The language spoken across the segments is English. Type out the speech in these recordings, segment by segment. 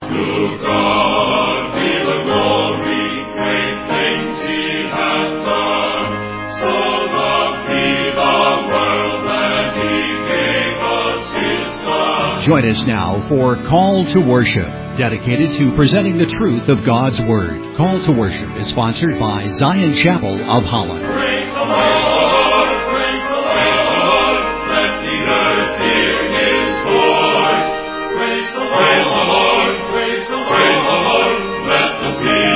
To God be the glory, great things He hath done. So loved He the world that He gave us His Son. Join us now for Call to Worship, dedicated to presenting the truth of God's Word. Call to Worship is sponsored by Zion Chapel of Holland. Praise the Lord, praise the Lord, let the earth hear His voice. Praise the Lord, praise the Lord, let the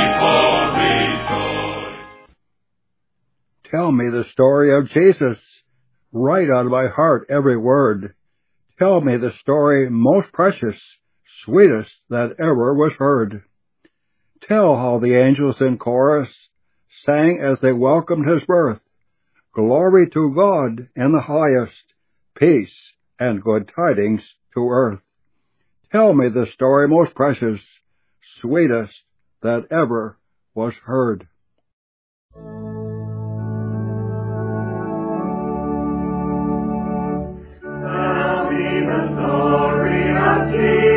people rejoice. Tell me the story of Jesus. Write on my heart every word. Tell me the story most precious, sweetest that ever was heard. Tell how the angels in chorus sang as they welcomed His birth. Glory to God in the highest, peace and good tidings to earth. Tell me the story most precious, sweetest that ever was heard. Tell me the story of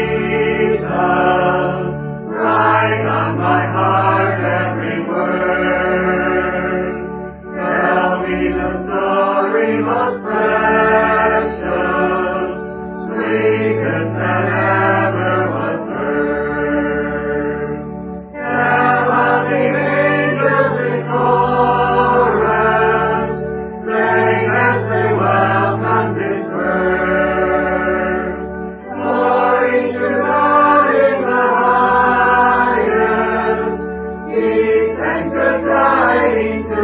Jesus, write on my heart every word. Tell me the story most precious, sweetest that ever was heard. Tell how the angels in chorus sang as they welcomed His birth. Glory to God in the highest, peace and good tidings to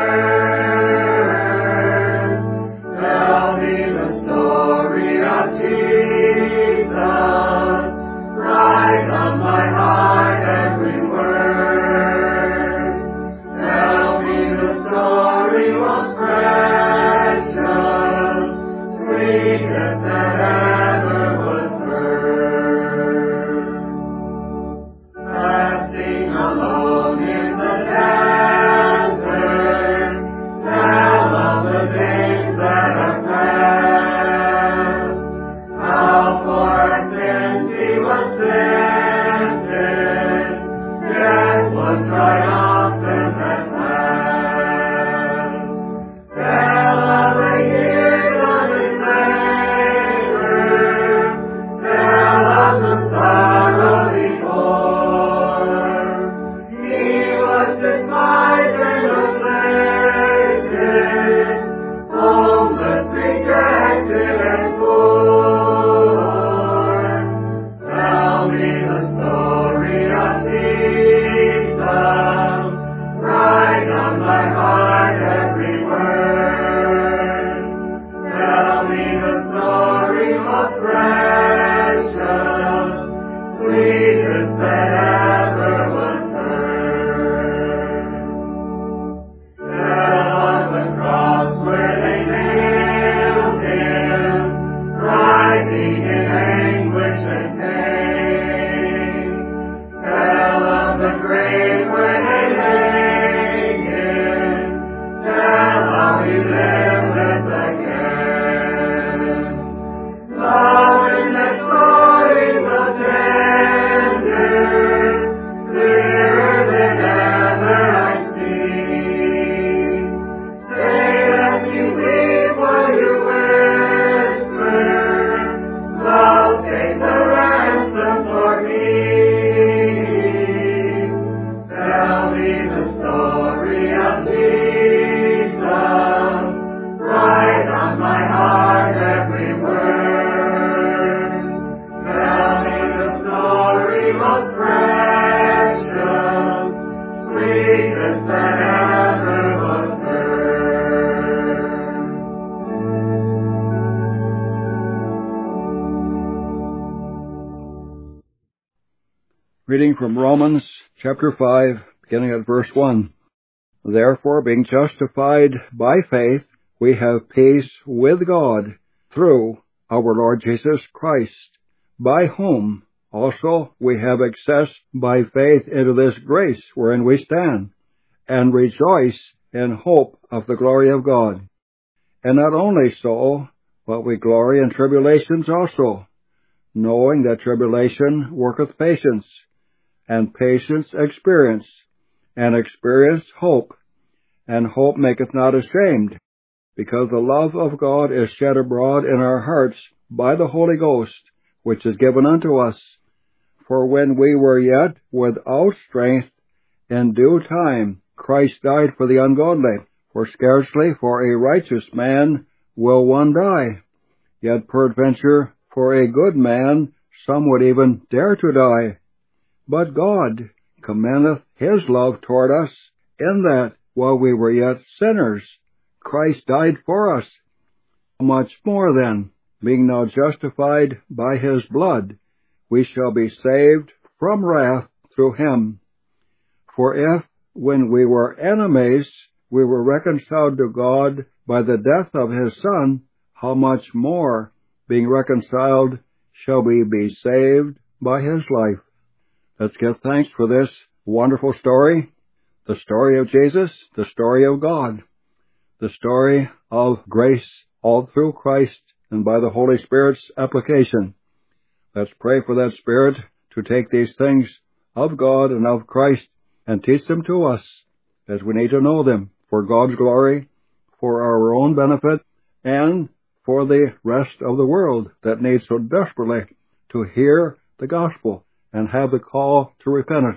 earth. Tell me the story of Jesus, write on my heart every word. Tell me the story most precious, sweetest that ever was heard. Fasting alone in the desert, tell of the days that are past. How for our sins He was tempted, death was triumphant at last. Tell of the years of His labor, tell of the sorrow He bore. He was despised and afflicted, homeless, rejected, and poor. Tell me the story of Jesus, write on my heart every word. Tell me the story most precious, sweetest that ever was heard. Tell of the cross where they nailed Him, writhing in anguish and pain. Tell of the grave where they laid Him, tell how He lived again. Love in the stories of tender, clearer than ever I see. Say that you weep while you whisper, love paid the ransom for me. Tell me the story of Jesus, write on my heart every word. Tell me the story most precious, sweetest that ever was heard. Reading from Romans chapter 5, beginning at verse 1. Therefore, being justified by faith, we have peace with God through our Lord Jesus Christ, by whom also we have access by faith into this grace wherein we stand, and rejoice in hope of the glory of God. And not only so, but we glory in tribulations also, knowing that tribulation worketh patience, and patience experience, and experience hope, and hope maketh not ashamed, because the love of God is shed abroad in our hearts by the Holy Ghost, which is given unto us. For when we were yet without strength, in due time Christ died for the ungodly. For scarcely for a righteous man will one die, yet peradventure for a good man some would even dare to die. But God commendeth his love toward us, in that, while we were yet sinners, Christ died for us. Much more then, being now justified by his blood, we shall be saved from wrath through him. For if, when we were enemies, we were reconciled to God by the death of his Son, how much more, being reconciled, shall we be saved by his life? Let's give thanks for this wonderful story, the story of Jesus, the story of God, the story of grace all through Christ and by the Holy Spirit's application. Let's pray for that Spirit to take these things of God and of Christ and teach them to us, as we need to know them for God's glory, for our own benefit, and for the rest of the world that needs so desperately to hear the gospel and have the call to repentance.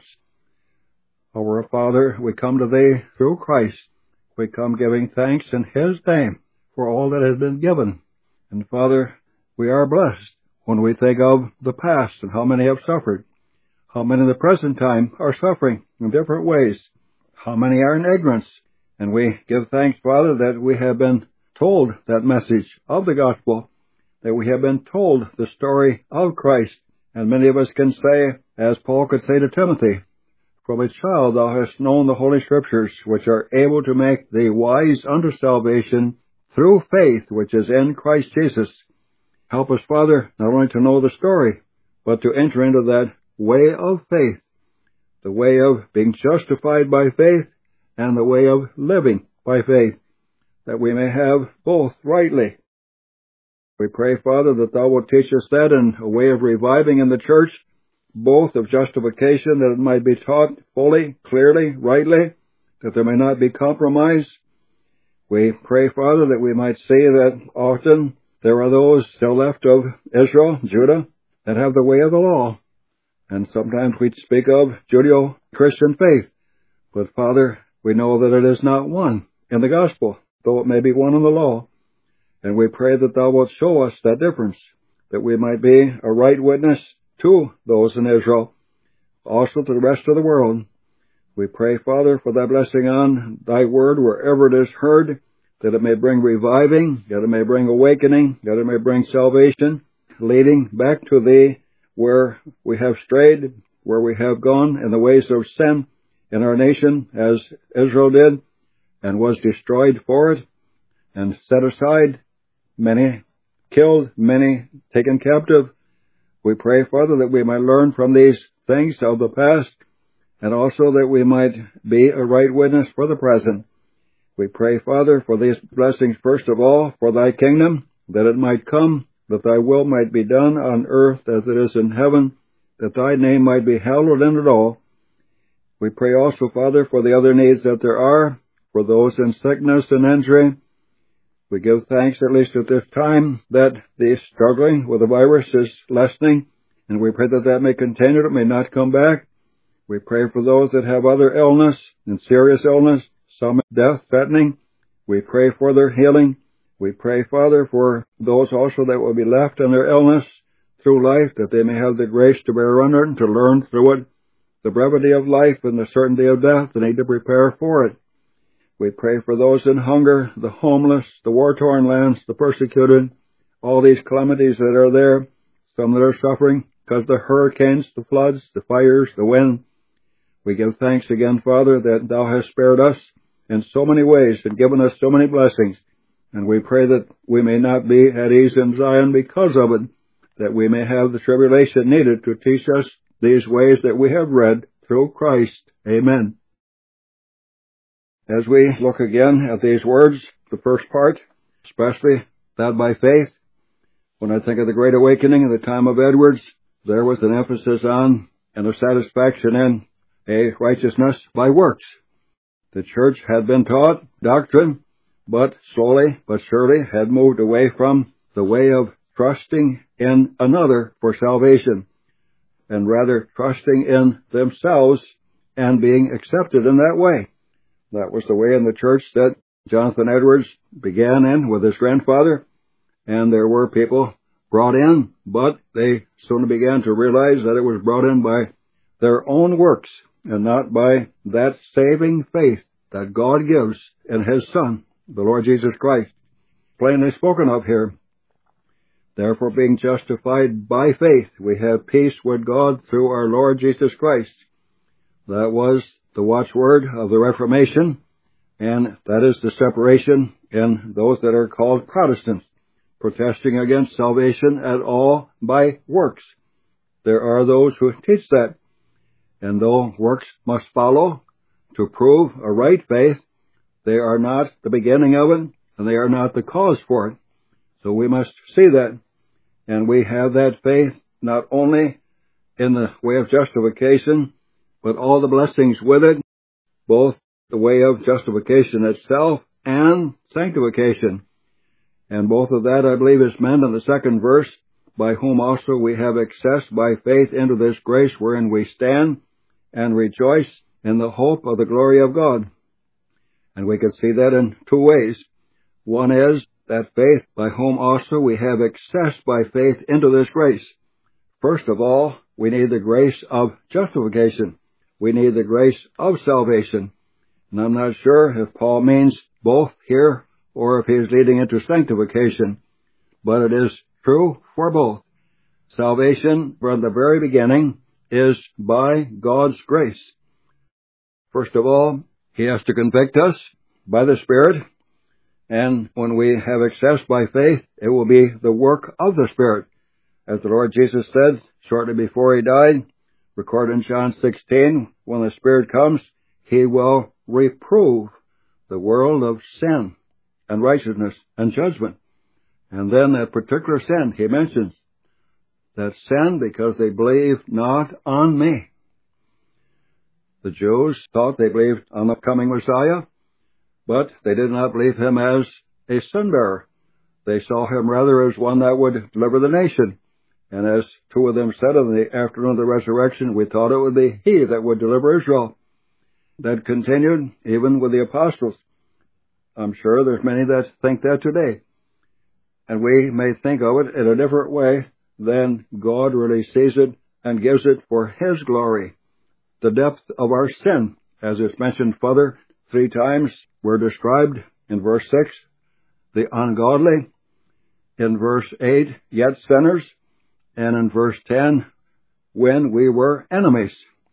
Our Father, we come to Thee through Christ. We come giving thanks in His name for all that has been given. And Father, we are blessed when we think of the past and how many have suffered, how many in the present time are suffering in different ways, how many are in ignorance. And we give thanks, Father, that we have been told that message of the gospel, that we have been told the story of Christ. And many of us can say, as Paul could say to Timothy, from a child thou hast known the Holy Scriptures, which are able to make thee wise unto salvation through faith which is in Christ Jesus. Help us, Father, not only to know the story, but to enter into that way of faith, the way of being justified by faith and the way of living by faith, that we may have both rightly. We pray, Father, that Thou wilt teach us that in a way of reviving in the church, both of justification, that it might be taught fully, clearly, rightly, that there may not be compromise. We pray, Father, that we might see that often there are those still left of Israel, Judah, that have the way of the law. And sometimes we speak of Judeo-Christian faith. But, Father, we know that it is not one in the gospel, though it may be one in the law. And we pray that Thou wilt show us that difference, that we might be a right witness to those in Israel, also to the rest of the world. We pray, Father, for Thy blessing on Thy word wherever it is heard, that it may bring reviving, that it may bring awakening, that it may bring salvation, leading back to Thee where we have strayed, where we have gone in the ways of sin in our nation, as Israel did, and was destroyed for it, and set aside, many killed, many taken captive. We pray, Father, that we might learn from these things of the past, and also that we might be a right witness for the present. We pray, Father, for these blessings, first of all, for Thy kingdom, that it might come, that Thy will might be done on earth as it is in heaven, that Thy name might be hallowed in it all. We pray also, Father, for the other needs that there are, for those in sickness and injury. We give thanks, at least at this time, that the struggling with the virus is lessening, and we pray that that may continue, it may not come back. We pray for those that have other illness and serious illness, some death threatening. We pray for their healing. We pray, Father, for those also that will be left in their illness through life, that they may have the grace to bear under it and to learn through it the brevity of life and the certainty of death, and need to prepare for it. We pray for those in hunger, the homeless, the war-torn lands, the persecuted, all these calamities that are there, some that are suffering because of the hurricanes, the floods, the fires, the wind. We give thanks again, Father, that Thou hast spared us in so many ways and given us so many blessings. And we pray that we may not be at ease in Zion because of it, that we may have the tribulation needed to teach us these ways that we have read through Christ. Amen. As we look again at these words, the first part, especially that by faith, When I think of the Great Awakening at the time of Edwards, there was an emphasis on and a satisfaction in a righteousness by works. The church had been taught doctrine, but slowly but surely had moved away from the way of trusting in another for salvation, and rather trusting in themselves and being accepted in that way. That was the way in the church that Jonathan Edwards began in with his grandfather, and there were people brought in, but they soon began to realize that it was brought in by their own works and not by that saving faith that God gives in His Son, the Lord Jesus Christ, plainly spoken of here. Therefore, being justified by faith, we have peace with God through our Lord Jesus Christ. That was the watchword of the Reformation, and that is the separation in those that are called Protestants, protesting against salvation at all by works. There are those who teach that, and though works must follow to prove a right faith, they are not the beginning of it, and they are not the cause for it. So we must see that, and we have that faith not only in the way of justification, but all the blessings with it, both the way of justification itself and sanctification. And both of that, I believe, is meant in the second verse, by whom also we have access by faith into this grace wherein we stand, and rejoice in the hope of the glory of God. And we can see that in two ways. One is that faith by whom also we have access by faith into this grace. First of all, we need the grace of justification. We need the grace of salvation. And I'm not sure if Paul means both here or if he's leading into sanctification, but it is true for both. Salvation from the very beginning is by God's grace. First of all, He has to convict us by the Spirit, and when we have access by faith, it will be the work of the Spirit. As the Lord Jesus said shortly before He died, recorded in John 16, when the Spirit comes, He will reprove the world of sin and righteousness and judgment. And then that particular sin, He mentions, that sin because they believe not on me. The Jews thought they believed on the coming Messiah, but they did not believe Him as a sin-bearer. They saw Him rather as one that would deliver the nation. And as two of them said on the afternoon of the resurrection, we thought it would be He that would deliver Israel. That continued even with the apostles. I'm sure there's many that think that today. And we may think of it in a different way than God really sees it and gives it for His glory. The depth of our sin, as it's mentioned further 3 times, were described in verse 6, the ungodly, in verse 8, yet sinners, and in verse 10, when we were enemies.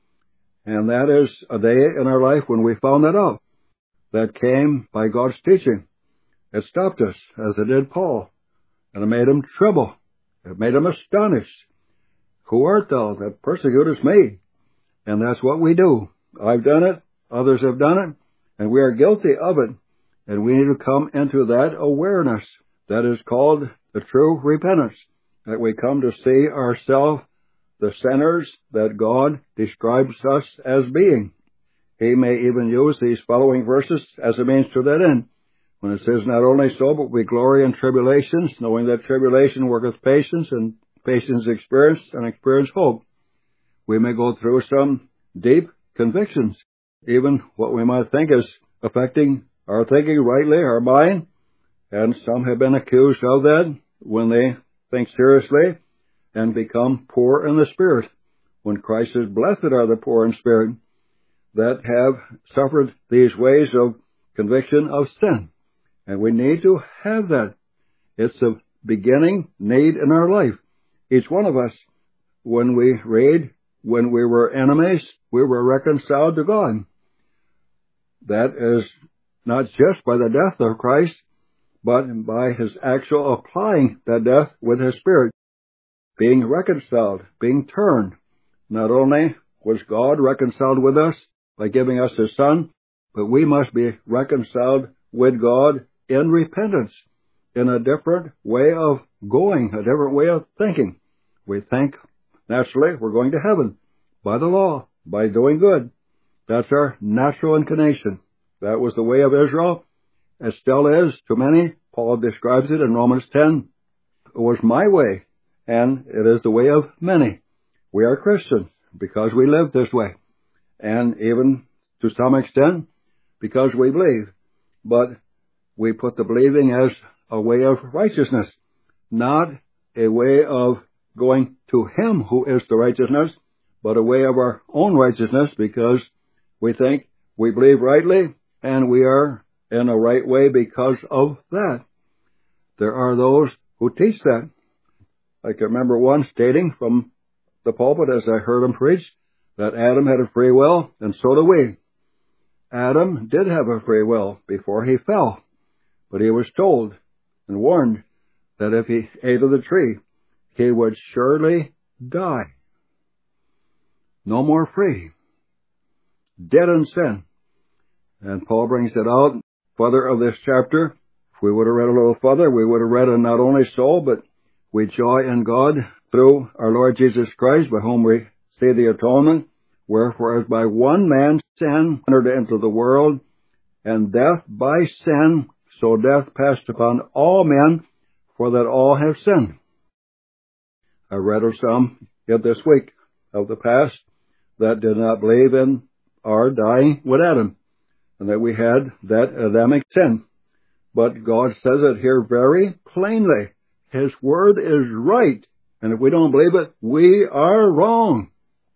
And that is a day in our life when we found that out. That came by God's teaching. It stopped us, as it did Paul, and it made him tremble. It made him astonished. Who art thou that persecutest me? And that's what we do. I've done it, others have done it, and we are guilty of it. And we need to come into that awareness that is called the true repentance, that we come to see ourselves the sinners that God describes us as being. He may even use these following verses as a means to that end, when it says, not only so, but we glory in tribulations, knowing that tribulation worketh patience, and patience experience, and experience hope. We may go through some deep convictions, even what we might think is affecting our thinking rightly, our mind, and some have been accused of that when they think seriously and become poor in the spirit, when Christ says, blessed are the poor in spirit, that have suffered these ways of conviction of sin. And we need to have that. It's a beginning need in our life. Each one of us, when we read, when we were enemies, we were reconciled to God. That is not just by the death of Christ, but by His actual applying that death with His Spirit. Being reconciled, being turned. Not only was God reconciled with us by giving us His Son, but we must be reconciled with God in repentance. in a different way of going, a different way of thinking. We think, naturally, we're going to heaven by the law, by doing good. That's our natural inclination. That was the way of Israel. It still is to many. Paul describes it in Romans 10. It was my way, and it is the way of many. We are Christians because we live this way, and even to some extent because we believe. But we put the believing as a way of righteousness, not a way of going to Him who is the righteousness, but a way of our own righteousness, because we think we believe rightly and we are in a right way because of that. There are those who teach that. I can remember one stating from the pulpit as I heard him preach that Adam had a free will, and so do we. Adam did have a free will before he fell, but he was told and warned that if he ate of the tree, he would surely die. No more free. Dead in sin. And Paul brings it out further of this chapter. If we would have read a little further, we would have read, and not only so, but we joy in God through our Lord Jesus Christ, by whom we see the atonement. Wherefore, as by one man sin entered into the world, and death by sin, so death passed upon all men, for that all have sinned. I read of some yet this week of the past that did not believe in our dying with Adam, and that we had that Adamic sin. But God says it here very plainly. His word is right, and if we don't believe it, we are wrong.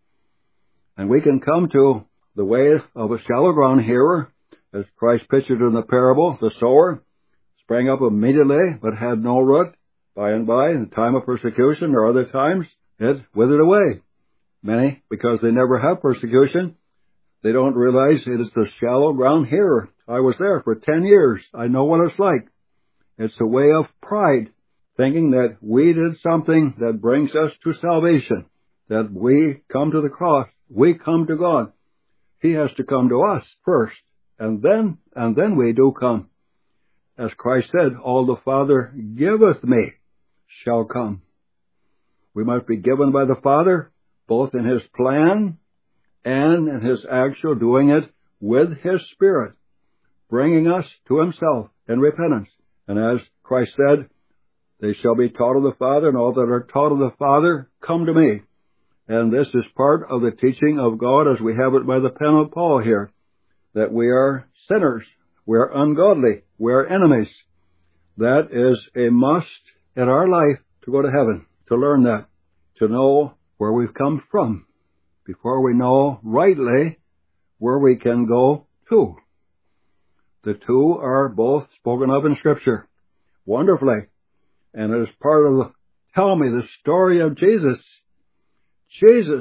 And we can come to the way of a shallow ground hearer, as Christ pictured in the parable. The sower sprang up immediately, but had no root. By and by, in the time of persecution or other times, it withered away. Many, because they never have persecution, they don't realize it is the shallow ground hearer. I was there for 10 years. I know what it's like. It's a way of pride, thinking that we did something that brings us to salvation, that we come to the cross, we come to God. He has to come to us first, and then we do come. As Christ said, all the Father giveth me shall come. We must be given by the Father, both in His plan and in His actual doing it with His Spirit, bringing us to Himself in repentance. And as Christ said, they shall be taught of the Father, and all that are taught of the Father come to me. And this is part of the teaching of God as we have it by the pen of Paul here, that we are sinners, we are ungodly, we are enemies. That is a must in our life to go to heaven, to learn that, to know where we've come from, before we know rightly where we can go to. The two are both spoken of in Scripture wonderfully, and it is part of the tell me the story of Jesus. Jesus,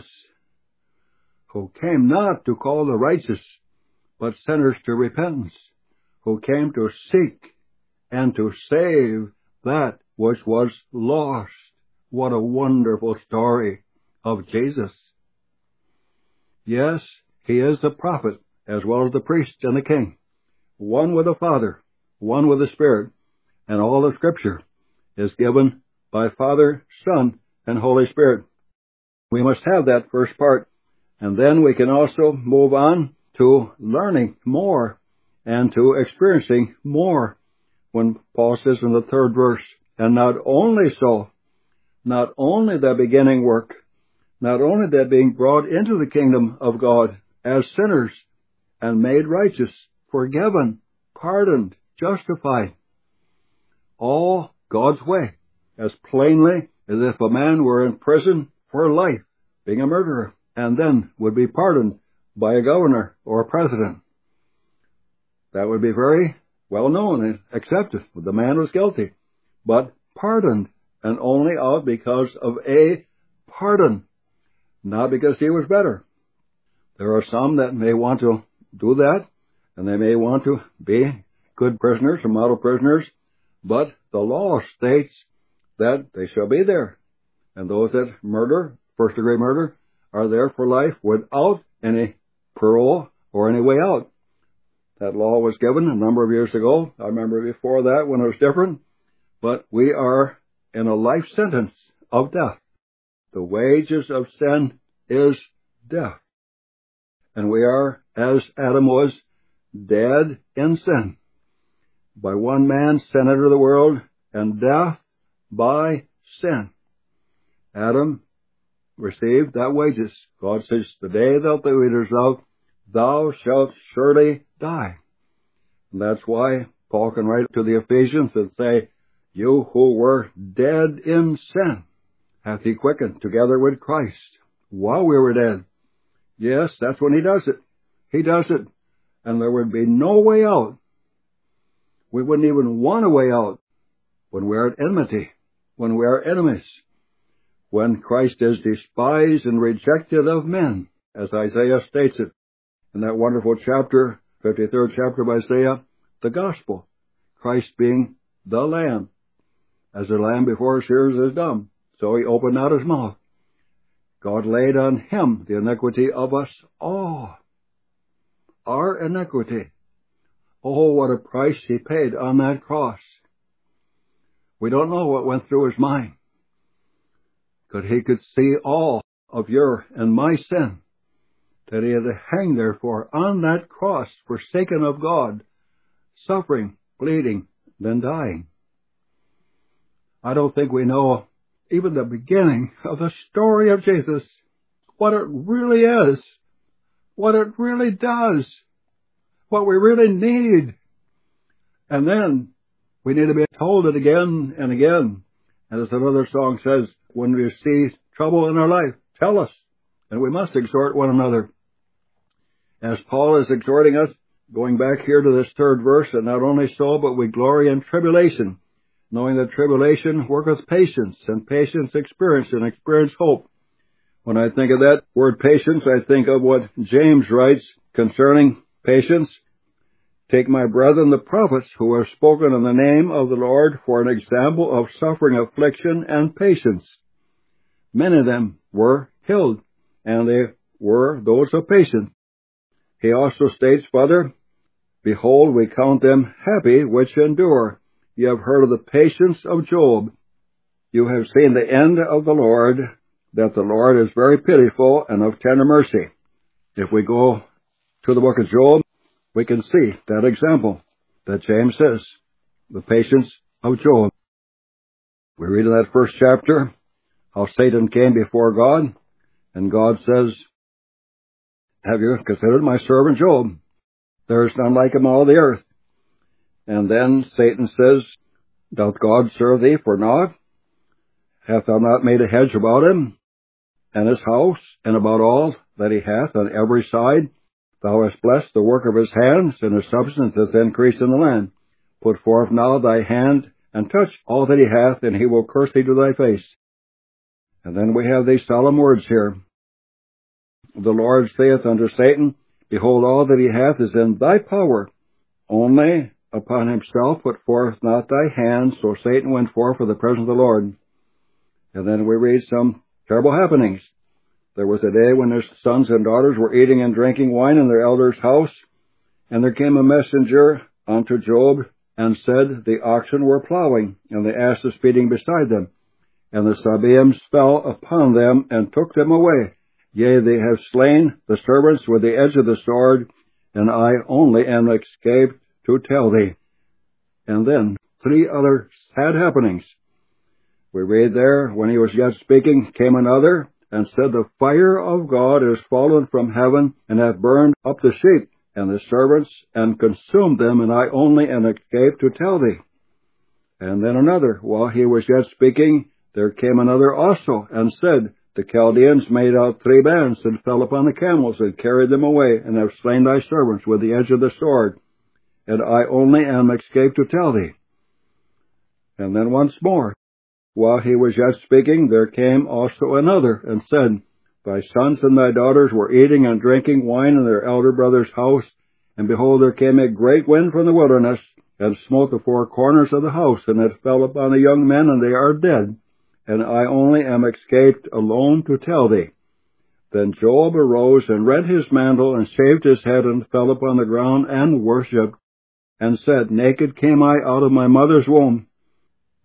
who came not to call the righteous, but sinners to repentance, who came to seek and to save that which was lost. What a wonderful story of Jesus. Yes, He is the prophet as well as the priest and the king, one with the Father, one with the Spirit, and all the Scripture is given by Father, Son, and Holy Spirit. We must have that first part, and then we can also move on to learning more and to experiencing more. When Paul says in the 3rd verse, and not only so, not only that beginning work, not only that being brought into the kingdom of God as sinners and made righteous, forgiven, pardoned, justified, all God's way, as plainly as if a man were in prison for life, being a murderer, and then would be pardoned by a governor or a president. That would be very well known and accepted. The man was guilty, but pardoned, and only out because of a pardon, not because he was better. There are some that may want to do that, and they may want to be good prisoners or model prisoners, but the law states that they shall be there. And those that murder, first-degree murder, are there for life without any parole or any way out. That law was given a number of years ago. I remember before that when it was different. but we are in a life sentence of death. The wages of sin is death. And we are, as Adam was, dead in sin. By one man sin entered the world, and death by sin. Adam received that wages. God says, the day that thou eatest of, thou shalt surely die. And that's why Paul can write to the Ephesians and say, you who were dead in sin, hath he quickened together with Christ, while we were dead. Yes, that's when he does it. He does it, and there would be no way out. We wouldn't even want a way out when we are at enmity, when we are enemies, when Christ is despised and rejected of men, as Isaiah states it in that wonderful chapter, 53rd chapter of Isaiah, the gospel, Christ being the Lamb. As the lamb before his shears is dumb, so he opened not his mouth. God laid on him the iniquity of us all. Our iniquity. Oh, what a price he paid on that cross. We don't know what went through his mind. But he could see all of your and my sin that he had to hang there for on that cross, forsaken of God, suffering, bleeding, then dying. I don't think we know even the beginning of the story of Jesus, what it really is, what it really does, what we really need. And then we need to be told it again and again. And as another song says, when we see trouble in our life, tell us. And we must exhort one another. As Paul is exhorting us, going back here to this third verse, and not only so, but we glory in tribulation, knowing that tribulation worketh patience, and patience experience, and experience hope. When I think of that word patience, I think of what James writes concerning patience. Take my brethren the prophets, who have spoken in the name of the Lord, for an example of suffering, affliction, and patience. Many of them were killed, and they were those of patience. He also states further, behold, we count them happy which endure. You have heard of the patience of Job. You have seen the end of the Lord, that the Lord is very pitiful and of tender mercy. If we go to the book of Job, we can see that example that James says, the patience of Job. We read in that first chapter how Satan came before God, and God says, have you considered my servant Job? There is none like him all the earth. And then Satan says, doth God serve thee for naught? Hath thou not made a hedge about him, and his house, and about all that he hath on every side? Thou hast blessed the work of his hands, and his substance hath increased in the land. Put forth now thy hand, and touch all that he hath, and he will curse thee to thy face. And then we have these solemn words here. The Lord saith unto Satan, behold, all that he hath is in thy power. Only upon himself put forth not thy hand. So Satan went forth for the presence of the Lord. And then we read some terrible happenings. There was a day when his sons and daughters were eating and drinking wine in their elder's house, and there came a messenger unto Job, and said, the oxen were plowing, and the asses feeding beside them, and the Sabaeans fell upon them, and took them away. Yea, they have slain the servants with the edge of the sword, and I only am escaped to tell thee. And then 3 other sad happenings. We read there, when he was yet speaking, came another, and said, the fire of God is fallen from heaven, and hath burned up the sheep, and the servants, and consumed them, and I only am escaped to tell thee. And then another, while he was yet speaking, there came another also, and said, the Chaldeans made out 3 bands, and fell upon the camels, and carried them away, and have slain thy servants with the edge of the sword, and I only am escaped to tell thee. And then once more, while he was yet speaking, there came also another, and said, thy sons and thy daughters were eating and drinking wine in their elder brother's house, and behold, there came a great wind from the wilderness, and smote the 4 corners of the house, and it fell upon the young men, and they are dead. And I only am escaped alone to tell thee. Then Job arose and rent his mantle, and shaved his head, and fell upon the ground, and worshipped, and said, naked came I out of my mother's womb,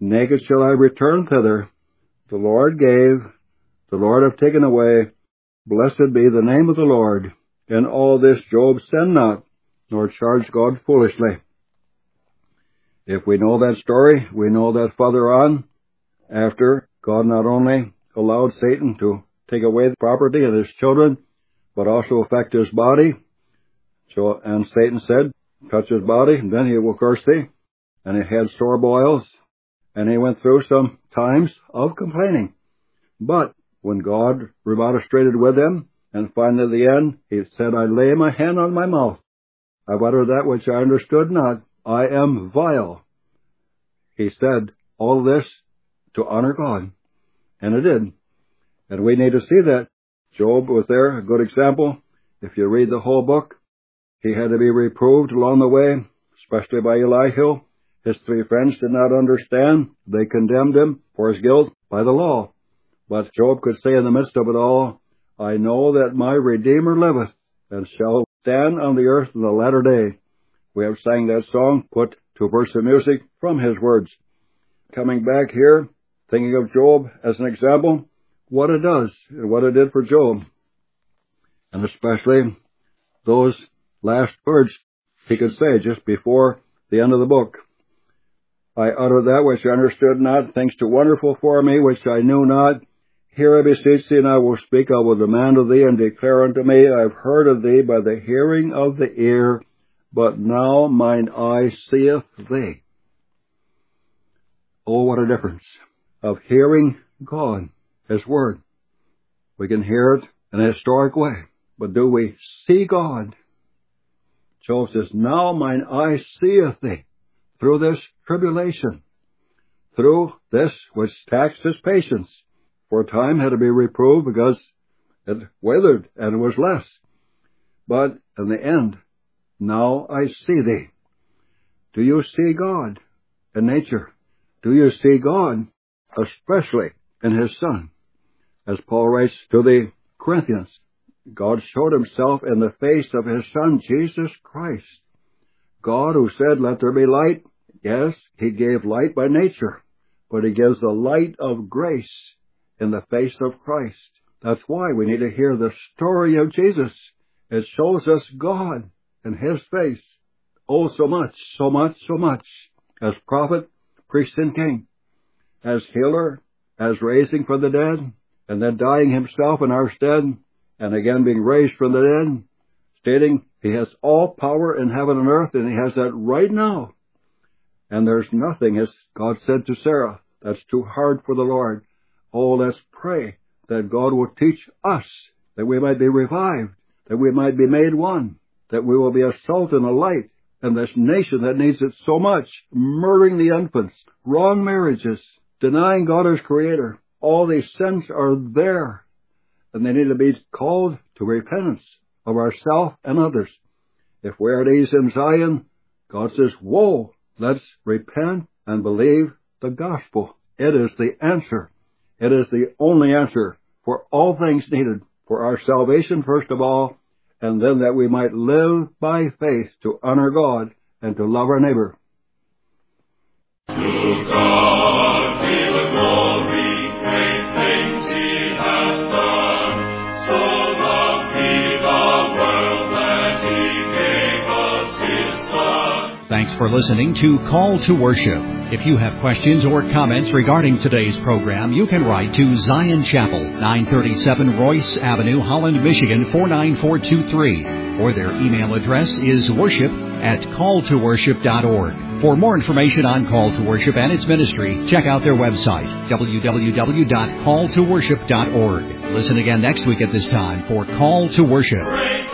naked shall I return thither. The Lord gave, the Lord hath taken away. Blessed be the name of the Lord. In all this Job sinned not, nor charged God foolishly. If we know that story, we know that further on, after God not only allowed Satan to take away the property of his children, but also affect his body. And Satan said, touch his body, and then he will curse thee. And he had sore boils, and he went through some times of complaining. But when God remonstrated with him, and finally at the end, he said, I lay my hand on my mouth. I've uttered that which I understood not. I am vile. He said all this to honor God. And it did. And we need to see that. Job was there, a good example. If you read the whole book, he had to be reproved along the way, especially by Elihu. His three friends did not understand. They condemned him for his guilt by the law. But Job could say in the midst of it all, I know that my Redeemer liveth, and shall stand on the earth in the latter day. We have sang that song, put to a verse of music from his words. Coming back here, thinking of Job as an example, what it does, and what it did for Job. And especially those last words he could say just before the end of the book. I uttered that which I understood not, things too wonderful for me, which I knew not. Here I beseech thee, and I will speak. I will demand of thee, and declare unto me, I have heard of thee by the hearing of the ear, but now mine eye seeth thee. Oh, what a difference of hearing God, His Word. We can hear it in a historic way, but do we see God? Job says, now mine eye seeth thee. Through this tribulation, through this which taxed his patience, for a time had to be reproved because it withered and it was less. But in the end, now I see thee. Do you see God in nature? Do you see God, especially in His Son? As Paul writes to the Corinthians, God showed Himself in the face of His Son, Jesus Christ. God who said, let there be light, yes, He gave light by nature, but He gives the light of grace in the face of Christ. That's why we need to hear the story of Jesus. It shows us God in His face. Oh, so much, so much, so much. As prophet, priest, and king. As healer, as raising from the dead, and then dying Himself in our stead, and again being raised from the dead, stating He has all power in heaven and earth, and He has that right now. And there's nothing, as God said to Sarah, that's too hard for the Lord. Oh, let's pray that God will teach us, that we might be revived, that we might be made one, that we will be a salt and a light in this nation that needs it so much, murdering the infants, wrong marriages, denying God as Creator. All these sins are there, and they need to be called to repentance of ourselves and others. If we're at ease in Zion, God says, whoa, let's repent and believe the gospel. It is the answer. It is the only answer for all things needed, for our salvation first of all, and then that we might live by faith to honor God and to love our neighbor. To God be the glory, great things He hath done. So loved He the world that He gave us His Son. Thanks for listening to Call to Worship. If you have questions or comments regarding today's program, you can write to Zion Chapel, 937 Royce Avenue, Holland, Michigan, 49423. Or their email address is worship@calltoworship.org. For more information on Call to Worship and its ministry, check out their website, www.calltoworship.org. Listen again next week at this time for Call to Worship.